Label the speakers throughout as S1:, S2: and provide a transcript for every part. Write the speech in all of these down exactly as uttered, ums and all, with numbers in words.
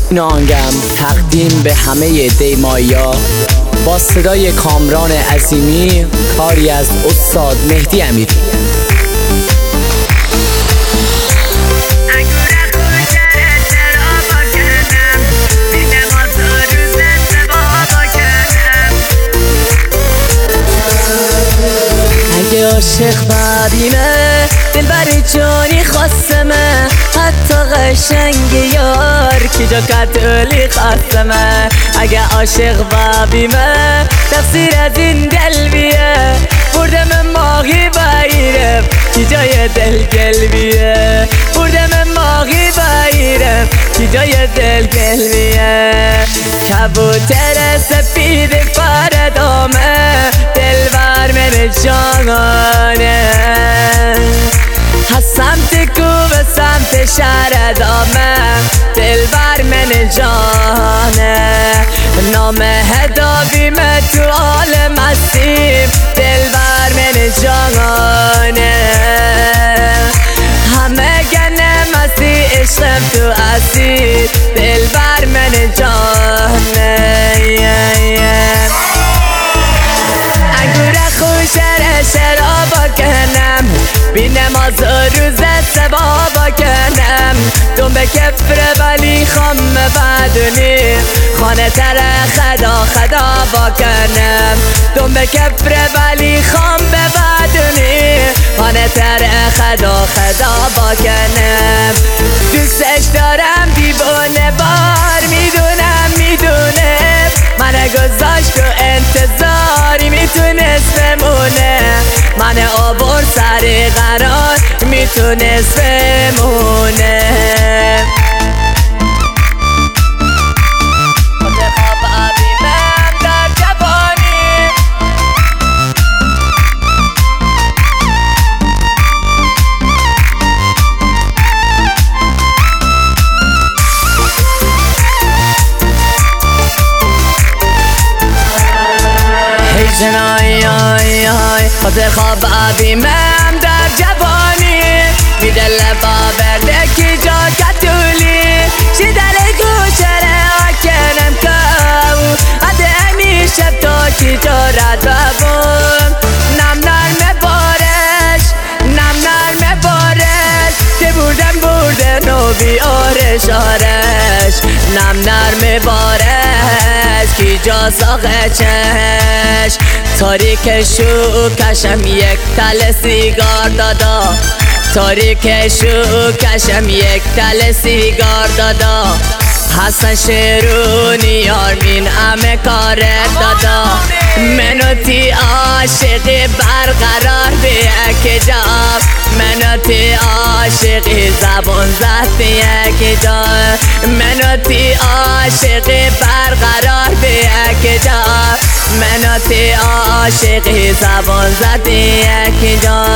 S1: نانگم تقدیم به همه دیمایا با صدای کامران عظیمی، کاری از استاد مهدی امیری. اگه عاشق ببینه دلبری جانی خواستمه، حتی قشنگ یار که جا کتولی خواستمه. اگه عاشق ببینه تقصیر از این دل بیه، بردم ماغی بایرم که جای دل گل بیه، بردم ماغی بایرم که جای دل گل بیه. کبوتر سپید فردامه دلبر من جانانه، از سمت کو به سمت شهر دامه دلبر من جانه. نام هدابیم تو حال مسیم دلبر من جانه. همه گنه مسیح عشقم تو اسیر دلبر من جانه. انگور خوشر شرابا کنم، بی نماز و روزت سبابا کنم. دوم به کفر ولی خام بدونی خانه تر خدا خدا با کنم. دوم به کفر ولی خام بدونی خانه تر خدا خدا با کنم. دوستش دارم دیوانه بار، میدونم میدونه من گذاشت تو انتظاری میتونست بمونه، من آور سر قرار میتونست بمونه. جنای آی آی خاطر خواب عبیمم در جوانی، می دل باورده کی جا کتولی شی دل گوشره آکنم کو عده امی شب تا کی جا رد ببون. نم نرم بارش نم نرم بارش که بردم برده نوبی آرش آرش. نم نرم بارش کی جا ساقه چش تاریک شو کشم یک تل سیگار دادا، تاریک شو کشم یک تل سیگار دادا. حسن شیرونی یارمین همه کار دادا، منو تی عاشقی برقرار به یک جا، منو تی عاشقی زبون زد به یک جا، منو تی عاشقی برقرار به یک جا، منو تی عاشقی زبون زد به یک جا.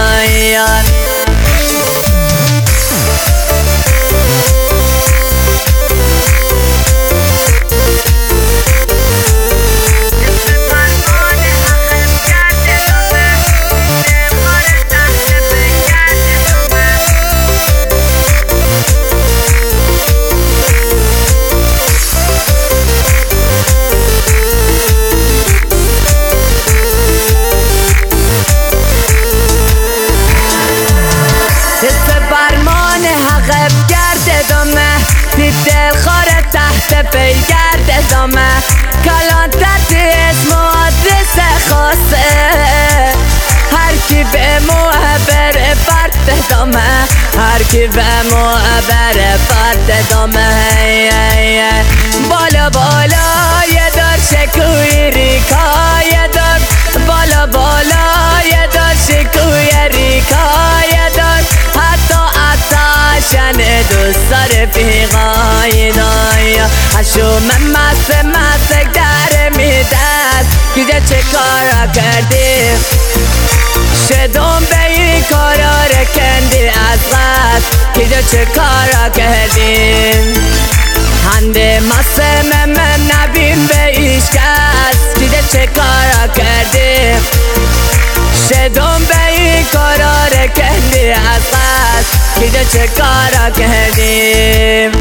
S1: دل خاره تحت پیگرد دامه کلان تحت اسم و آدرس خاصه، هر کی به معبر فرد دامه، هر کی به معبر فرد دامه. بالا بالا یه دار شکوی ریکای دار، بالا بالا یه دار شکوی ریکای دار، حتی اتاشن دوست داره پیغای دایا. هشو من مست مست در میدست گیده چه کارا کردی، شدون به این کارا رکندی از غد گیده چه کارا کردی. هنده مست من نبین به ایش کس گیده چه کارا کردی، شدون به این کارا رکندی از غد گیده چه کارا کردی.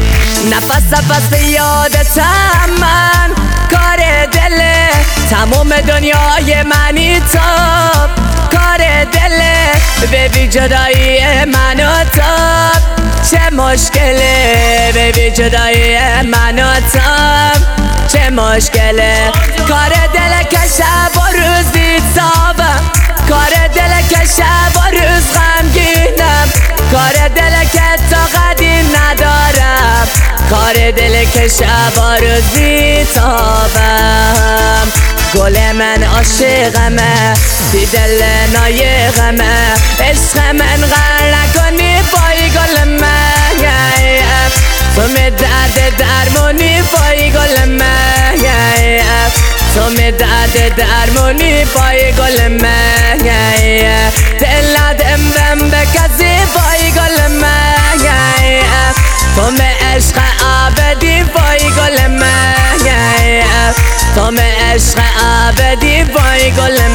S1: نفس نفس یادتم من، کار دله تمام دنیای منی تو، کار دله بیبی جدایی من و تو، چه مشکله بیبی جدایی من و تو، چه مشکله. کار دله که شب و روز بی‌تابم، کار دله که شب و روز غمگینم، کار دله که طاقتی ندارم، کار دله که شب و روز بی‌تابم. گل من عاشقمه، بی دل نایقمه، عشق من غر نکنی پای گل من، تو می درد درمونی پای گل من، تو می درد درمونی پای گل من، دل ندم دم به کسی پای گل من، تو می عشق آبدی پای گل من، تو می عشق آبدی پای گل